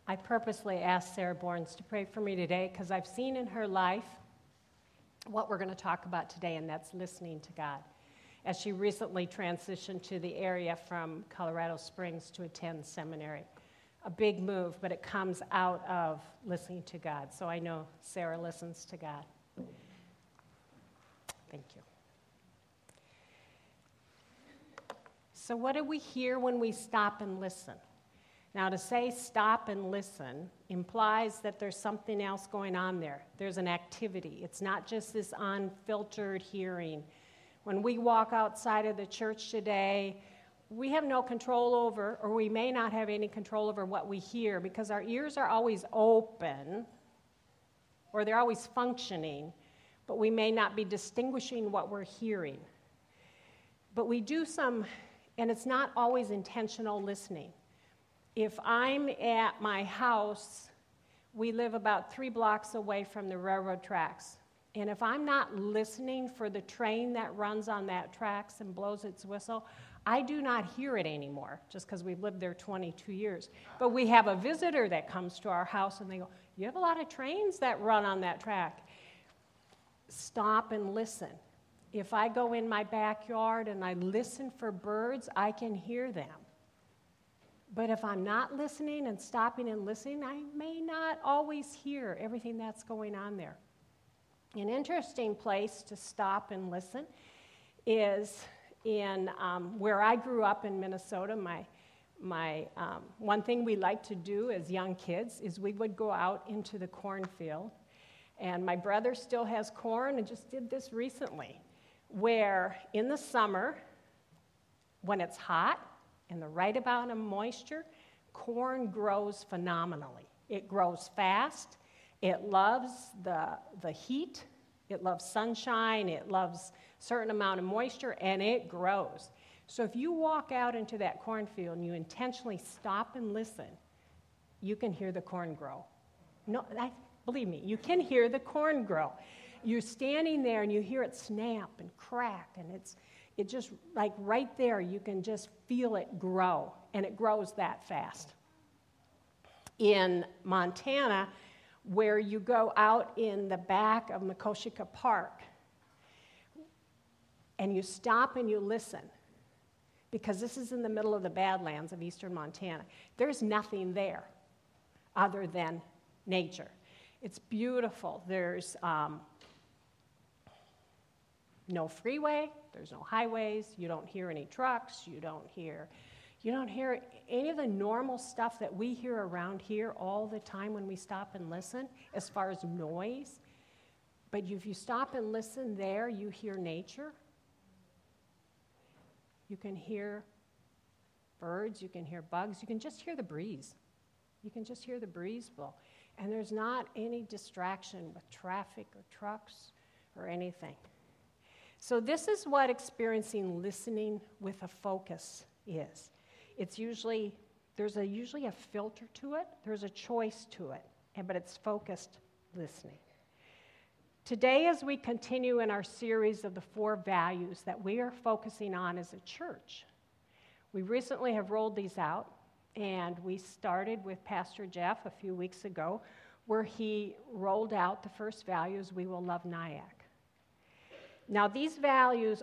I purposely asked Sarah Borns to pray for me today because I've seen in her life what we're going to talk about today, and that's listening to God. As she recently transitioned to the area from Colorado Springs to attend seminary. A big move, but it comes out of listening to God. So I know Sarah listens to God. Thank you. So what do we hear when we stop and listen? Now, to say stop and listen implies that there's something else going on there. There's an activity. It's not just this unfiltered hearing. When we walk outside of the church today, we have no control over, or we may not have any control over what we hear because our ears are always open, or they're always functioning, but we may not be distinguishing what we're hearing. But we do some, and it's not always intentional listening. If I'm at my house, we live about 3 blocks away from the railroad tracks. And if I'm not listening for the train that runs on that tracks and blows its whistle, I do not hear it anymore, just because we've lived there 22 years. But we have a visitor that comes to our house, and they go, "You have a lot of trains that run on that track." Stop and listen. If I go in my backyard and I listen for birds, I can hear them. But if I'm not listening and stopping and listening, I may not always hear everything that's going on there. An interesting place to stop and listen is in where I grew up in Minnesota. My one thing we liked to do as young kids is we would go out into the cornfield. And my brother still has corn and just did this recently, where in the summer, when it's hot and the right amount of moisture, corn grows phenomenally. It grows fast. It loves the heat. It loves sunshine. It loves a certain amount of moisture, and it grows. So if you walk out into that cornfield and you intentionally stop and listen, you can hear the corn grow. No, believe me, you can hear the corn grow. You're standing there and you hear it snap and crack, and it just like right there, you can just feel it grow, and it grows that fast. In Montana, where you go out in the back of Makoshika Park, and you stop and you listen, because this is in the middle of the Badlands of eastern Montana. There's nothing there other than nature. It's beautiful. There's no freeway, there's no highways, you don't hear any trucks, you don't hear any of the normal stuff that we hear around here all the time when we stop and listen, as far as noise. But if you stop and listen there, you hear nature. You can hear birds, you can hear bugs, you can just hear the breeze. You can just hear the breeze blow. And there's not any distraction with traffic or trucks or anything. So this is what experiencing listening with a focus is. There's usually a filter to it, there's a choice to it, but it's focused listening. Today, as we continue in our series of the 4 values that we are focusing on as a church, we recently have rolled these out, and we started with Pastor Jeff a few weeks ago, where he rolled out the first values, we will love Nyack. Now, these values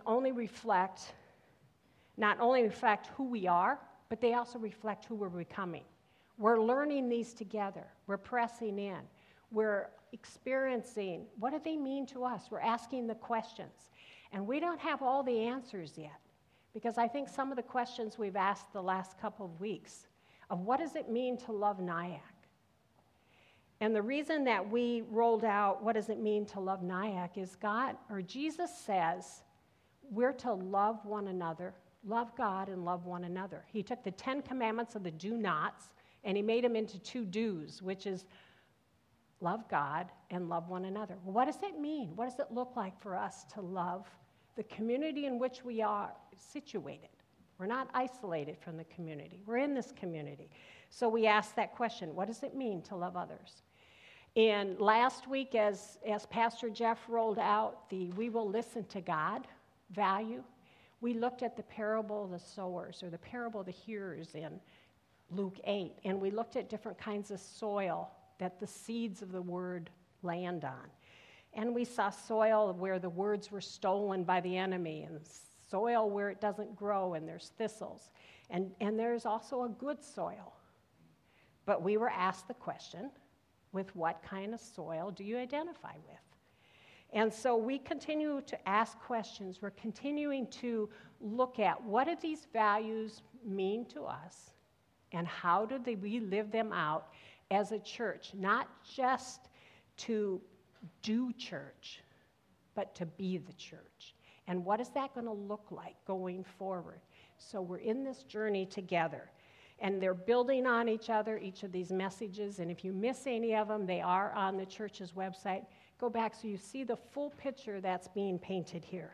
not only reflect who we are, but they also reflect who we're becoming. We're learning these together. We're pressing in. We're experiencing, what do they mean to us? We're asking the questions. And we don't have all the answers yet, because I think some of the questions we've asked the last couple of weeks of what does it mean to love Nyack? And the reason that we rolled out what does it mean to love Nyack is Jesus says we're to love one another, love God and love one another. He took the 10 commandments of the do-nots and he made them into 2 do's, which is love God and love one another. Well, what does it mean? What does it look like for us to love the community in which we are situated? We're not isolated from the community. We're in this community. So we asked that question, what does it mean to love others? And last week, as Pastor Jeff rolled out the we will listen to God value, we looked at the parable of the sowers, or the parable of the hearers in Luke 8, and we looked at different kinds of soil that the seeds of the word land on. And we saw soil where the words were stolen by the enemy, and soil where it doesn't grow and there's thistles. And there's also a good soil. But we were asked the question, with what kind of soil do you identify with? And so we continue to ask questions. We're continuing to look at what do these values mean to us, and how do we live them out as a church, not just to do church, but to be the church. And what is that going to look like going forward? So we're in this journey together, and they're building on each other, each of these messages, and if you miss any of them, they are on the church's website. Go back so you see the full picture that's being painted here.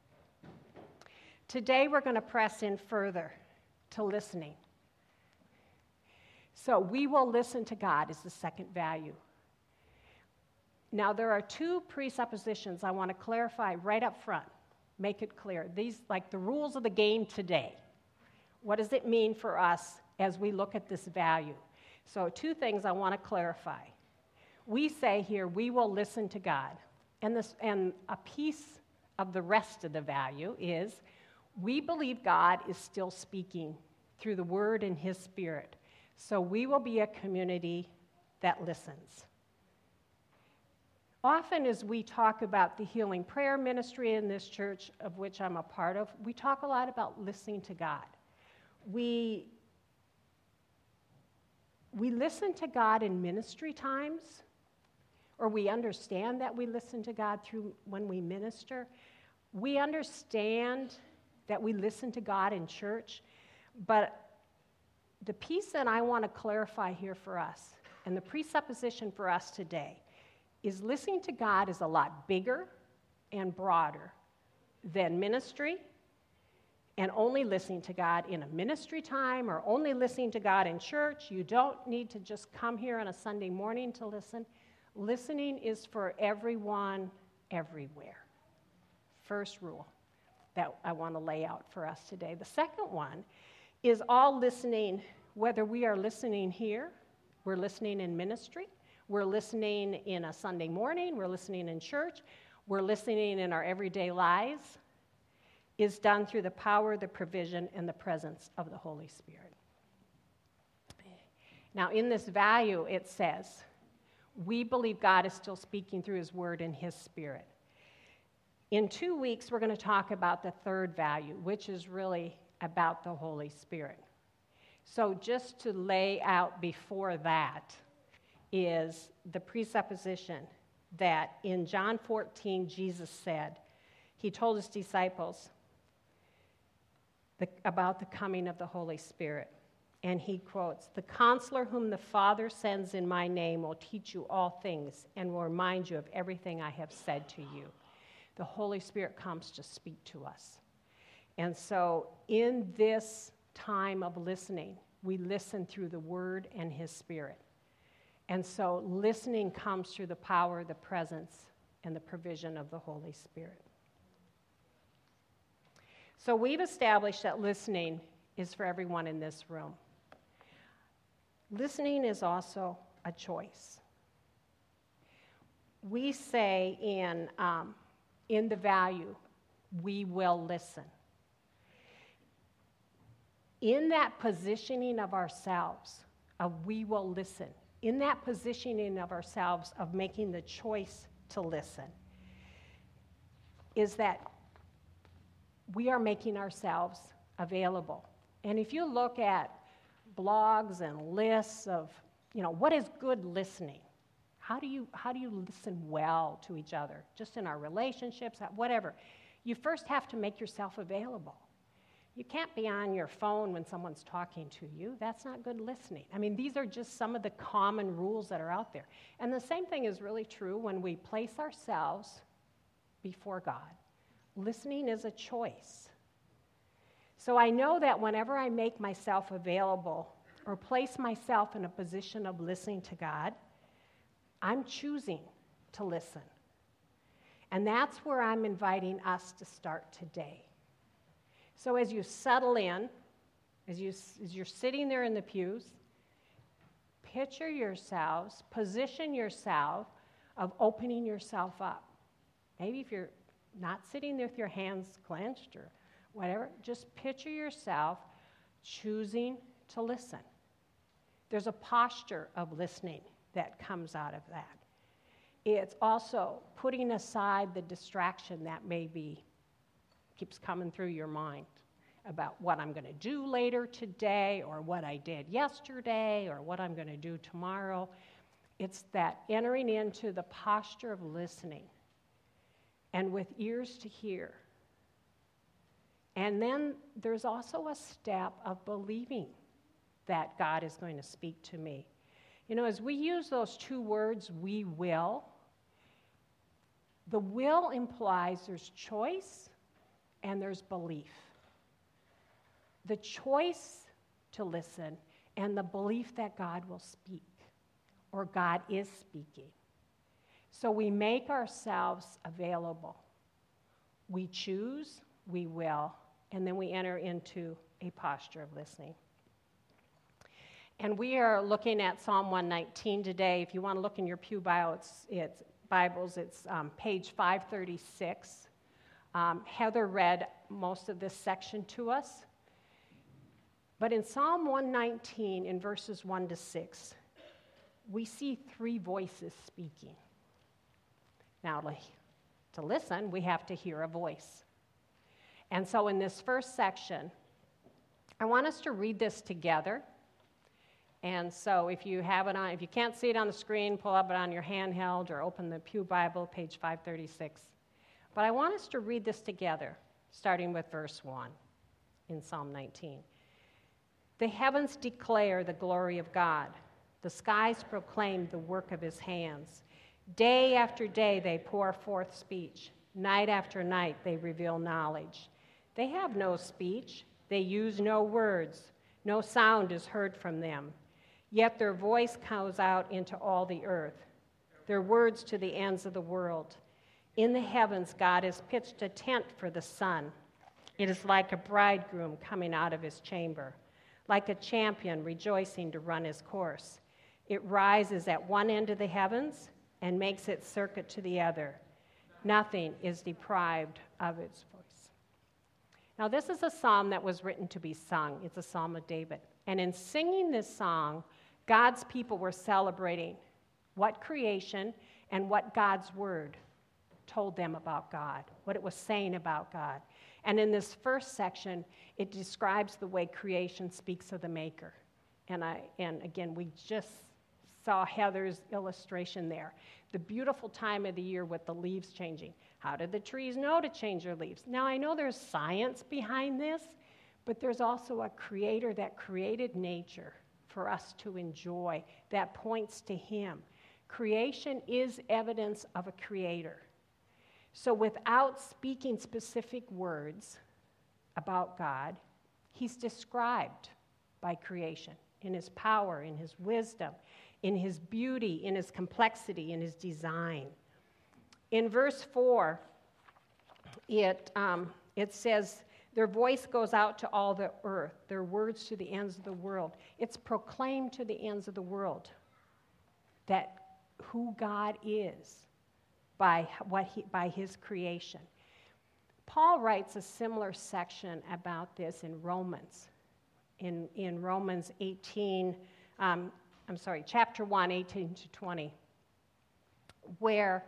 Today we're going to press in further to listening. So we will listen to God is the second value. Now there are two presuppositions I want to clarify right up front. Make it clear. These, like the rules of the game today. What does it mean for us as we look at this value? So two things I want to clarify. We say here, we will listen to God. And a piece of the rest of the value is we believe God is still speaking through the Word and His Spirit. So we will be a community that listens. Often as we talk about the healing prayer ministry in this church, of which I'm a part of, we talk a lot about listening to God. We listen to God in ministry times, or we understand that we listen to God through when we minister. We understand that we listen to God in church, but the piece that I want to clarify here for us, and the presupposition for us today, is listening to God is a lot bigger and broader than ministry, and only listening to God in a ministry time or only listening to God in church. You don't need to just come here on a Sunday morning to listen. Listening is for everyone, everywhere. First rule that I want to lay out for us today. The second one is all listening, whether we are listening here, we're listening in ministry, we're listening in a Sunday morning, we're listening in church, we're listening in our everyday lives, is done through the power, the provision, and the presence of the Holy Spirit. Now, in this value, it says, we believe God is still speaking through His Word and His Spirit. In 2 weeks, we're going to talk about the third value, which is really about the Holy Spirit. So just to lay out before that is the presupposition that in John 14, Jesus said, He told His disciples about the coming of the Holy Spirit. And He quotes, "The counselor whom the Father sends in my name will teach you all things and will remind you of everything I have said to you." The Holy Spirit comes to speak to us. And so in this time of listening, we listen through the Word and His Spirit. And so listening comes through the power, the presence, and the provision of the Holy Spirit. So we've established that listening is for everyone in this room. Listening is also a choice. We say in the value, we will listen. In that positioning of ourselves, of we will listen, in that positioning of ourselves of making the choice to listen, is that we are making ourselves available. And if you look at blogs and lists of, what is good listening? How do you listen well to each other, just in our relationships, whatever? You first have to make yourself available. You can't be on your phone when someone's talking to you. That's not good listening. I mean, these are just some of the common rules that are out there. And the same thing is really true when we place ourselves before God. Listening is a choice. So I know that whenever I make myself available or place myself in a position of listening to God, I'm choosing to listen. And that's where I'm inviting us to start today. So as you settle in as you're sitting there in the pews, picture yourselves, position yourself of opening yourself up. Maybe if you're not sitting there with your hands clenched or whatever, just picture yourself choosing to listen. There's a posture of listening that comes out of that. It's also putting aside the distraction that maybe keeps coming through your mind about what I'm going to do later today or what I did yesterday or what I'm going to do tomorrow. It's that entering into the posture of listening and with ears to hear. And then there's also a step of believing that God is going to speak to me. You know, as we use those two words, we will, the will implies there's choice and there's belief. The choice to listen and the belief that God will speak or God is speaking. So we make ourselves available. We choose, we will, and then we enter into a posture of listening. And we are looking at Psalm 119 today. If you want to look in your pew Bibles, it's page 536. Heather read most of this section to us. But in Psalm 119, in verses 1 to 6, we see three voices speaking. Now, to listen, we have to hear a voice. And so in this first section, I want us to read this together. And so if you have it on, if you can't see it on the screen, pull up it on your handheld or open the Pew Bible, page 536. But I want us to read this together, starting with verse 1 in Psalm 19. The heavens declare the glory of God. The skies proclaim the work of his hands. Day after day they pour forth speech. Night after night they reveal knowledge. They have no speech. They use no words. No sound is heard from them. Yet their voice goes out into all the earth, their words to the ends of the world. In the heavens God has pitched a tent for the sun. It is like a bridegroom coming out of his chamber, like a champion rejoicing to run his course. It rises at one end of the heavens and makes its circuit to the other. Nothing is deprived of its voice. Now, this is a psalm that was written to be sung. It's a psalm of David. And in singing this song, God's people were celebrating what creation and what God's word told them about God, what it was saying about God. And in this first section, it describes the way creation speaks of the Maker. And again, we just saw Heather's illustration there. The beautiful time of the year with the leaves changing. How did the trees know to change their leaves? Now, I know there's science behind this, but there's also a creator that created nature for us to enjoy that points to him. Creation is evidence of a creator. So without speaking specific words about God, he's described by creation in his power, in his wisdom, in his beauty, in his complexity, in his design. In verse 4, it says, their voice goes out to all the earth, their words to the ends of the world. It's proclaimed to the ends of the world that who God is by his creation. Paul writes a similar section about this in Romans. In Romans 18, chapter 1, 18 to 20, where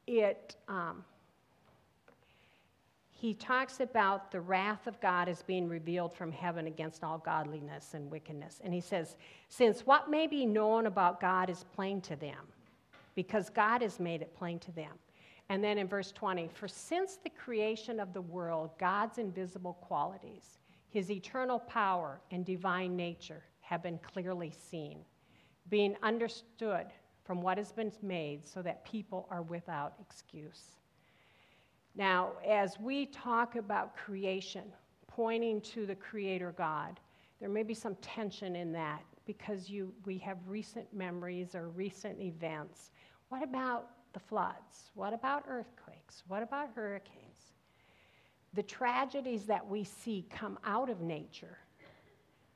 he talks about the wrath of God as being revealed from heaven against all godliness and wickedness. And he says, since what may be known about God is plain to them, because God has made it plain to them. And then in verse 20, for since the creation of the world, God's invisible qualities, his eternal power and divine nature have been clearly seen, being understood from what has been made so that people are without excuse. Now, as we talk about creation, pointing to the Creator God, there may be some tension in that because we have recent memories or recent events. What about the floods? What about earthquakes? What about hurricanes? The tragedies that we see come out of nature,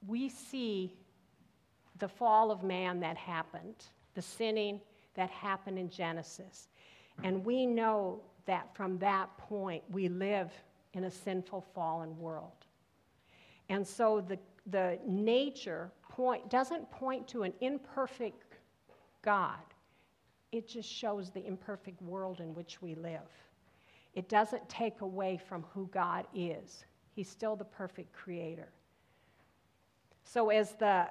we see the fall of man that happened, the sinning that happened in Genesis. And we know that from that point, we live in a sinful, fallen world. And so the nature doesn't point to an imperfect God. It just shows the imperfect world in which we live. It doesn't take away from who God is. He's still the perfect creator. So as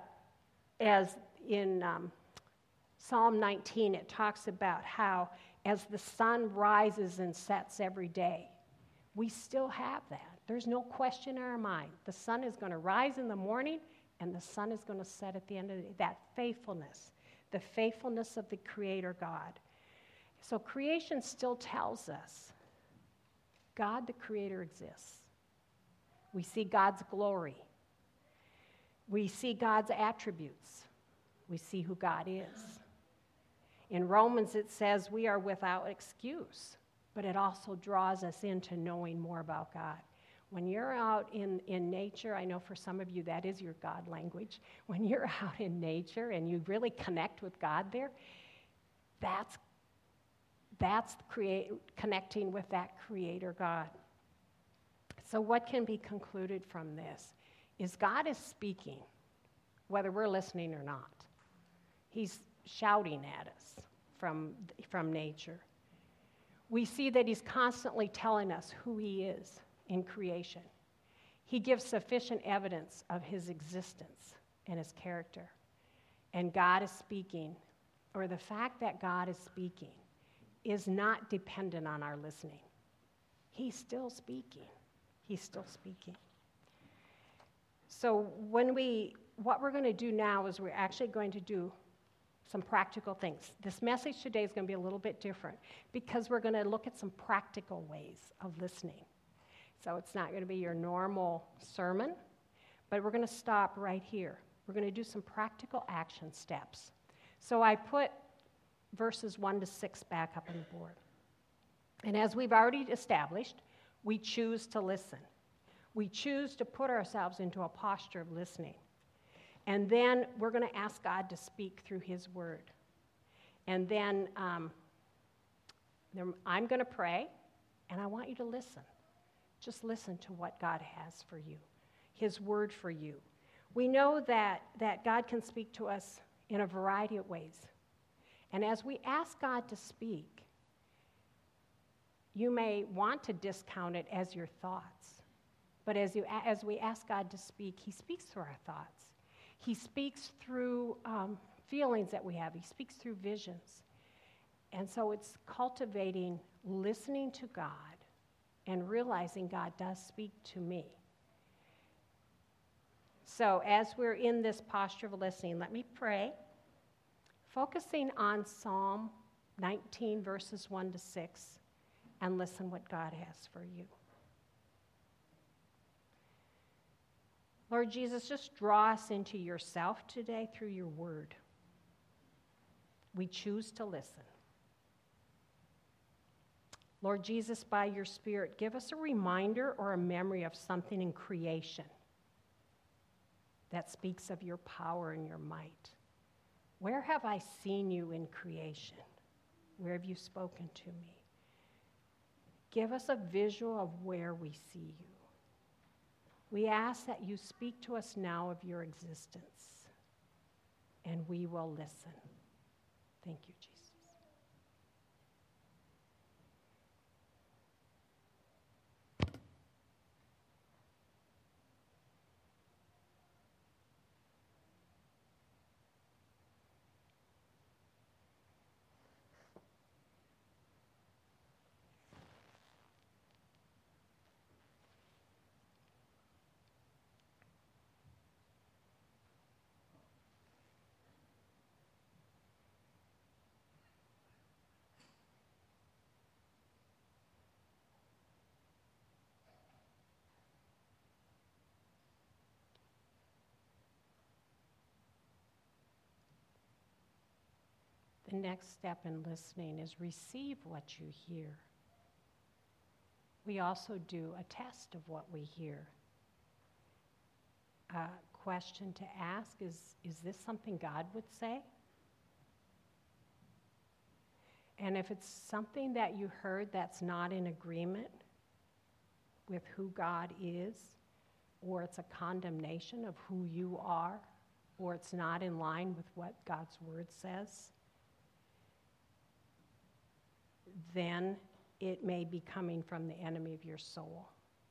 in Psalm 19, it talks about how as the sun rises and sets every day, we still have that. There's no question in our mind. The sun is going to rise in the morning and the sun is going to set at the end of the day. That faithfulness, the faithfulness of the Creator God. So creation still tells us God the Creator exists. We see God's glory. We see God's attributes. We see who God is. In Romans, it says we are without excuse, but it also draws us into knowing more about God. When you're out in nature, I know for some of you that is your God language. When you're out in nature and you really connect with God there, that's connecting with that Creator God. So what can be concluded from this is God is speaking, whether we're listening or not. He's shouting at us from nature. We see that he's constantly telling us who he is in creation. He gives sufficient evidence of his existence and his character. And God is speaking, or the fact that God is speaking is not dependent on our listening. He's still speaking. He's still speaking. So what we're going to do now is we're actually going to do some practical things. This message today is going to be a little bit different because we're going to look at some practical ways of listening. So it's not going to be your normal sermon, but we're going to stop right here. We're going to do some practical action steps. So I put verses 1 to 6 back up on the board. And as we've already established, we choose to listen. We choose to put ourselves into a posture of listening. And then we're going to ask God to speak through his word. And then I'm going to pray, and I want you to listen. Just listen to what God has for you, his word for you. We know that God can speak to us in a variety of ways. And as we ask God to speak, you may want to discount it as your thoughts. But as we ask God to speak, he speaks through our thoughts. He speaks through feelings that we have. He speaks through visions. And so it's cultivating listening to God and realizing God does speak to me. So as we're in this posture of listening, let me pray, focusing on Psalm 19, verses 1 to 6, and listen what God has for you. Lord Jesus, just draw us into yourself today through your word. We choose to listen. Lord Jesus, by your Spirit, give us a reminder or a memory of something in creation that speaks of your power and your might. Where have I seen you in creation? Where have you spoken to me? Give us a visual of where we see you. We ask that you speak to us now of your existence, and we will listen. Thank you, Jesus. The next step in listening is receive what you hear. We also do a test of what we hear. question to ask is this something God would say? And if it's something that you heard that's not in agreement with who God is, or it's a condemnation of who you are, or it's not in line with what God's word says, then it may be coming from the enemy of your soul.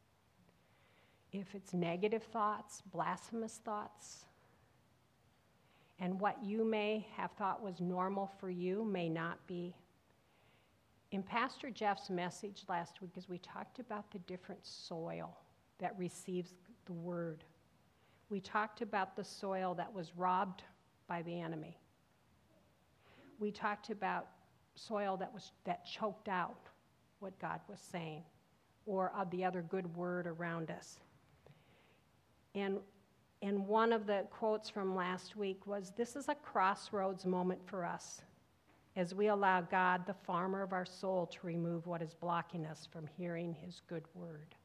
If it's negative thoughts, blasphemous thoughts, and what you may have thought was normal for you may not be. In Pastor Jeff's message last week, as we talked about the different soil that receives the word, we talked about the soil that was robbed by the enemy. We talked about soil that choked out what God was saying, or of the other good word around us. And one of the quotes from last week was, "This is a crossroads moment for us as we allow God, the farmer of our soul, to remove what is blocking us from hearing his good word."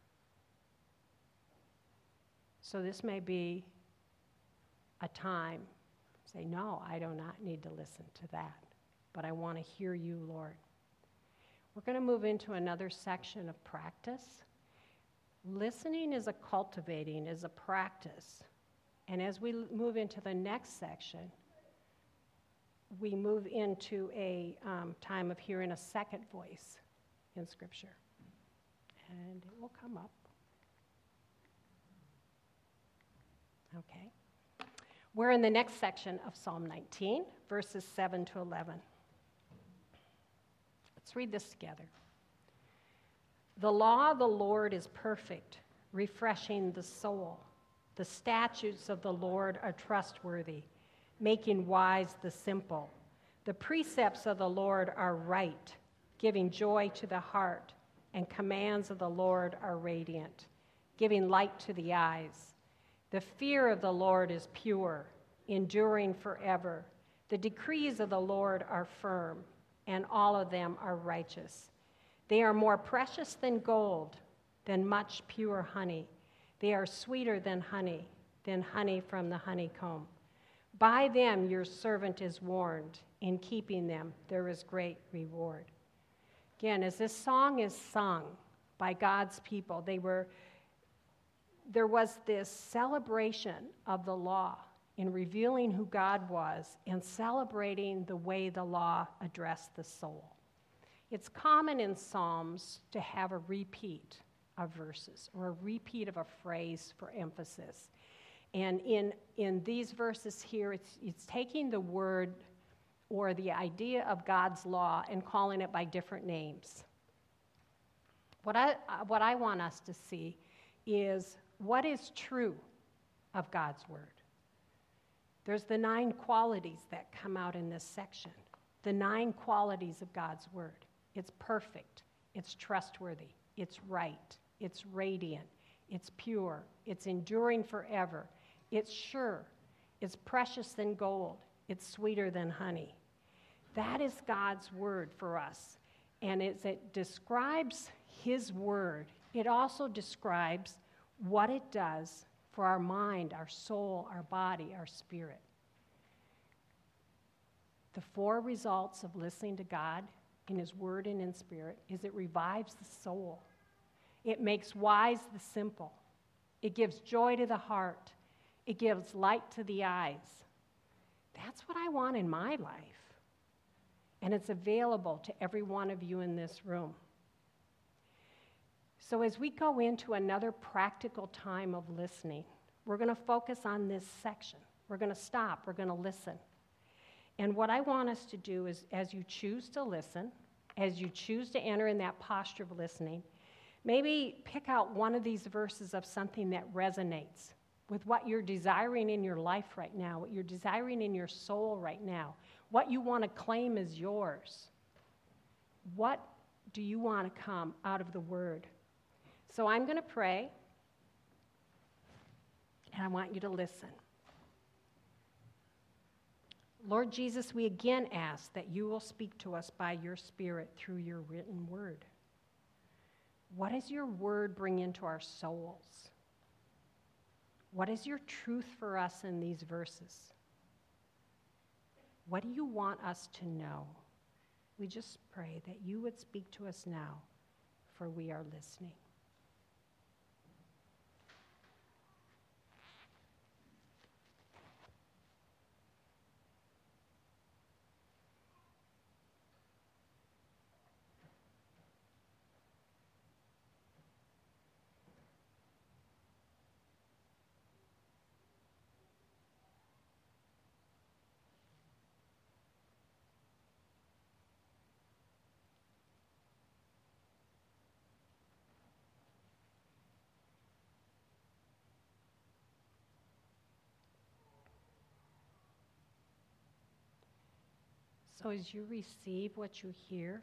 So this may be a time, say, no, I do not need to listen to that, but I want to hear you, Lord. We're going to move into another section of practice. Listening is a cultivating, is a practice. And as we move into the next section, we move into a time of hearing a second voice in Scripture. And it will come up. Okay. We're in the next section of Psalm 19, verses 7 to 11. Let's read this together. "The law of the Lord is perfect, refreshing the soul. The statutes of the Lord are trustworthy, making wise the simple. The precepts of the Lord are right, giving joy to the heart, and commands of the Lord are radiant, giving light to the eyes. The fear of the Lord is pure, enduring forever. The decrees of the Lord are firm, and all of them are righteous. They are more precious than gold, than much pure honey. They are sweeter than honey from the honeycomb. By them your servant is warned. In keeping them there is great reward." Again, as this song is sung by God's people, there was this celebration of the law in revealing who God was and celebrating the way the law addressed the soul. It's common in Psalms to have a repeat of verses or a repeat of a phrase for emphasis. And in these verses here, it's taking the word or the idea of God's law and calling it by different names. What I want us to see is what is true of God's word. There's the 9 qualities that come out in this section. The 9 qualities of God's word. It's perfect, it's trustworthy, it's right, it's radiant, it's pure, it's enduring forever, it's sure, it's precious than gold, it's sweeter than honey. That is God's word for us. And as it describes his word, it also describes what it does for our mind, our soul, our body, our spirit. The 4 results of listening to God in his word and in spirit is it revives the soul. It makes wise the simple. It gives joy to the heart. It gives light to the eyes. That's what I want in my life. And it's available to every one of you in this room. So as we go into another practical time of listening, we're going to focus on this section. We're going to stop. We're going to listen. And what I want us to do is, as you choose to listen, as you choose to enter in that posture of listening, maybe pick out one of these verses of something that resonates with what you're desiring in your life right now, what you're desiring in your soul right now, what you want to claim as yours. What do you want to come out of the Word? So I'm going to pray, and I want you to listen. Lord Jesus, we again ask that you will speak to us by your Spirit through your written word. What does your word bring into our souls? What is your truth for us in these verses? What do you want us to know? We just pray that you would speak to us now, for we are listening. So as you receive what you hear,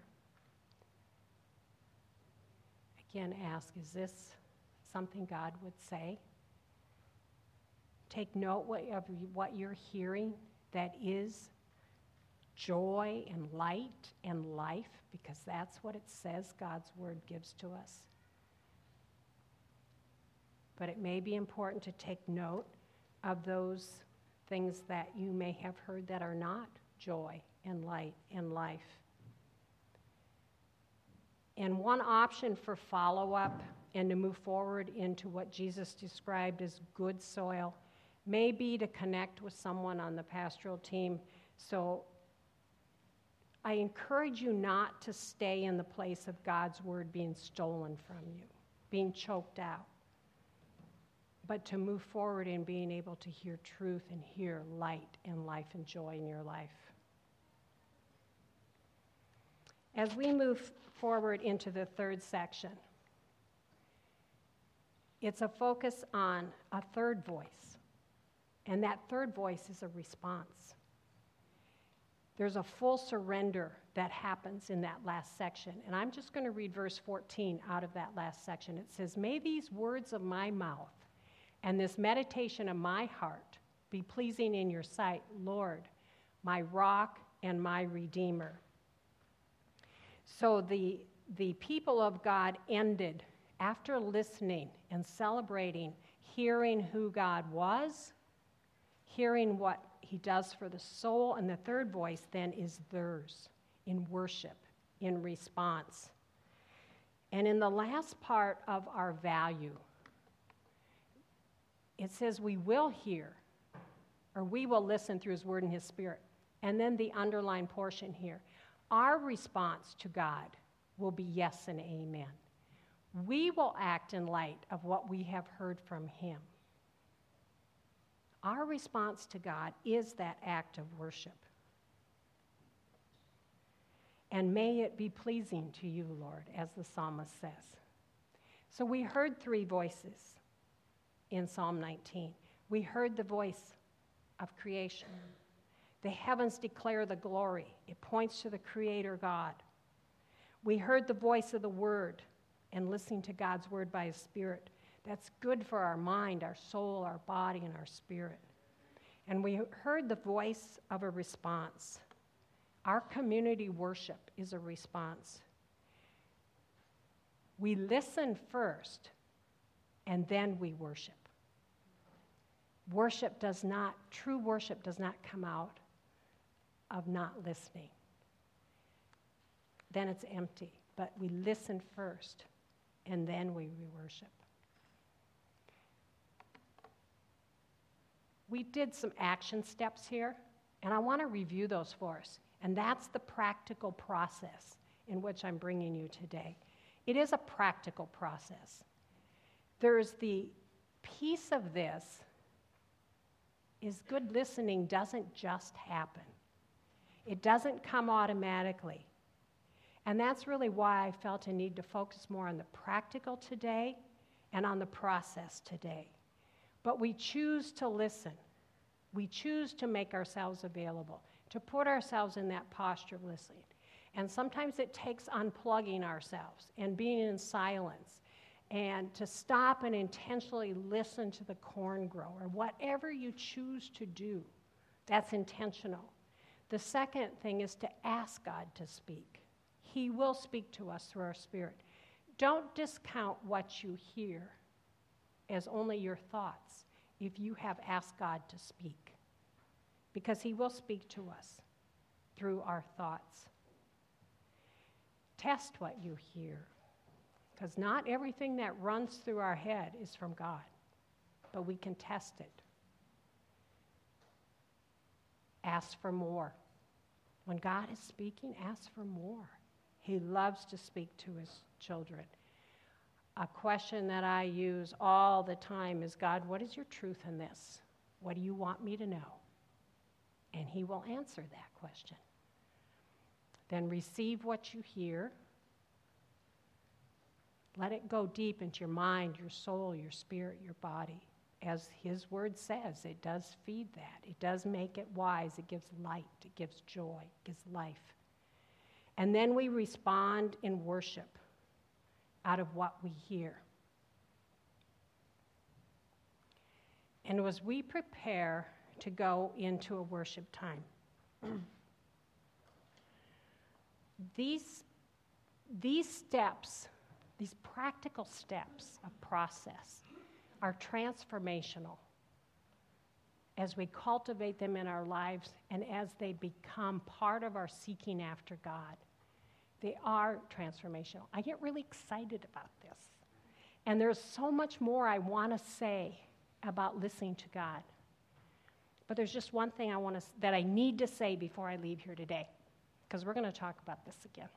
again ask, is this something God would say? Take note of what you're hearing that is joy and light and life, because that's what it says God's word gives to us. But it may be important to take note of those things that you may have heard that are not joy and light and life. And one option for follow-up and to move forward into what Jesus described as good soil may be to connect with someone on the pastoral team. So I encourage you not to stay in the place of God's word being stolen from you, being choked out, but to move forward in being able to hear truth and hear light and life and joy in your life. As we move forward into the third section, it's a focus on a third voice, and that third voice is a response. There's a full surrender that happens in that last section, and I'm just going to read verse 14 out of that last section. It says, "May these words of my mouth and this meditation of my heart be pleasing in your sight, Lord, my rock and my redeemer." So the people of God ended after listening and celebrating, hearing who God was, hearing what he does for the soul, and the third voice then is theirs in worship, in response. And in the last part of our value, it says we will hear, or we will listen through his word and his spirit. And then the underlined portion here, our response to God will be yes and amen. We will act in light of what we have heard from him. Our response to God is that act of worship. And may it be pleasing to you, Lord, as the psalmist says. So we heard three voices in Psalm 19. We heard the voice of creation. The heavens declare the glory. It points to the Creator God. We heard the voice of the Word and listening to God's Word by His Spirit. That's good for our mind, our soul, our body, and our spirit. And we heard the voice of a response. Our community worship is a response. We listen first, and then we worship. True worship does not come out of not listening. Then it's empty. But we listen first, and then we worship. We did some action steps here, and I want to review those for us. And that's the practical process in which I'm bringing you today. It is a practical process. There's the piece of this is good listening doesn't just happen. It doesn't come automatically. And that's really why I felt a need to focus more on the practical today and on the process today. But we choose to listen. We choose to make ourselves available, to put ourselves in that posture of listening. And sometimes it takes unplugging ourselves and being in silence and to stop and intentionally listen to the corn grower. Whatever you choose to do, that's intentional. The second thing is to ask God to speak. He will speak to us through our spirit. Don't discount what you hear as only your thoughts. if you have asked God to speak, because he will speak to us through our thoughts. Test what you hear, because not everything that runs through our head is from God, but we can test it. Ask for more. When God is speaking, ask for more. He loves to speak to his children. A question that I use all the time is, God, what is your truth in this? What do you want me to know? And he will answer that question. Then receive what you hear. Let it go deep into your mind, your soul, your spirit, your body. As his word says, it does feed that. It does make it wise. It gives light. It gives joy. It gives life. And then we respond in worship out of what we hear. And as we prepare to go into a worship time, these steps, these practical steps of process are transformational as we cultivate them in our lives and as they become part of our seeking after God. They are transformational. I get really excited about this. And there's so much more I want to say about listening to God. But there's just one thing that I need to say before I leave here today, because we're going to talk about this again.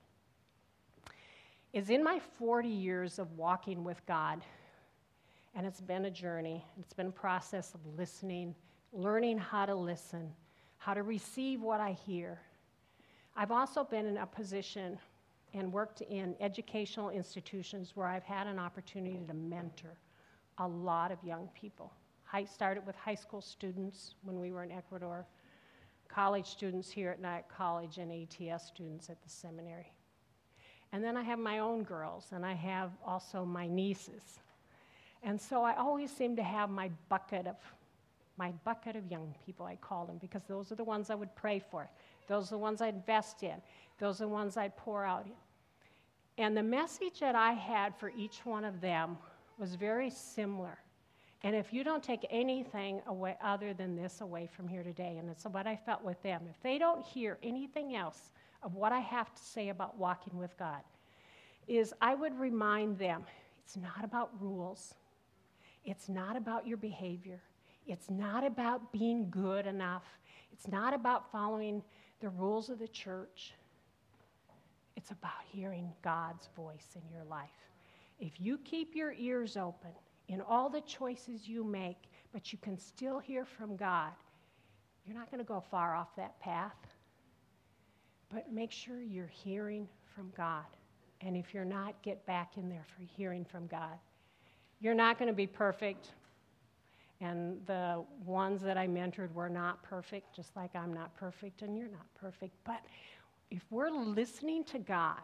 Is in my 40 years of walking with God, and it's been a journey, it's been a process of listening, learning how to listen, how to receive what I hear. I've also been in a position and worked in educational institutions where I've had an opportunity to mentor a lot of young people. I started with high school students when we were in Ecuador, college students here at Nyack College, and ATS students at the seminary. And then I have my own girls, and I have also my nieces. And so I always seem to have my bucket of young people, I call them, because those are the ones I would pray for. Those are the ones I invest in. Those are the ones I pour out in. And the message that I had for each one of them was very similar. And if you don't take anything away other than this away from here today, and it's what I felt with them, if they don't hear anything else of what I have to say about walking with God, is I would remind them, it's not about rules. It's not about your behavior. It's not about being good enough. It's not about following the rules of the church. It's about hearing God's voice in your life. If you keep your ears open in all the choices you make, but you can still hear from God, you're not going to go far off that path. But make sure you're hearing from God. And if you're not, get back in there for hearing from God. You're not going to be perfect. And the ones that I mentored were not perfect, just like I'm not perfect and you're not perfect. But if we're listening to God,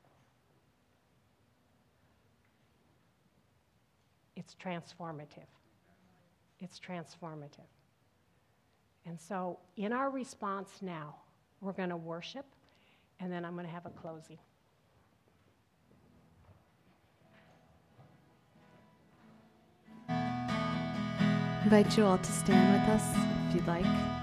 it's transformative. It's transformative. And so in our response now, we're going to worship, and then I'm going to have a closing. I invite you all to stand with us if you'd like.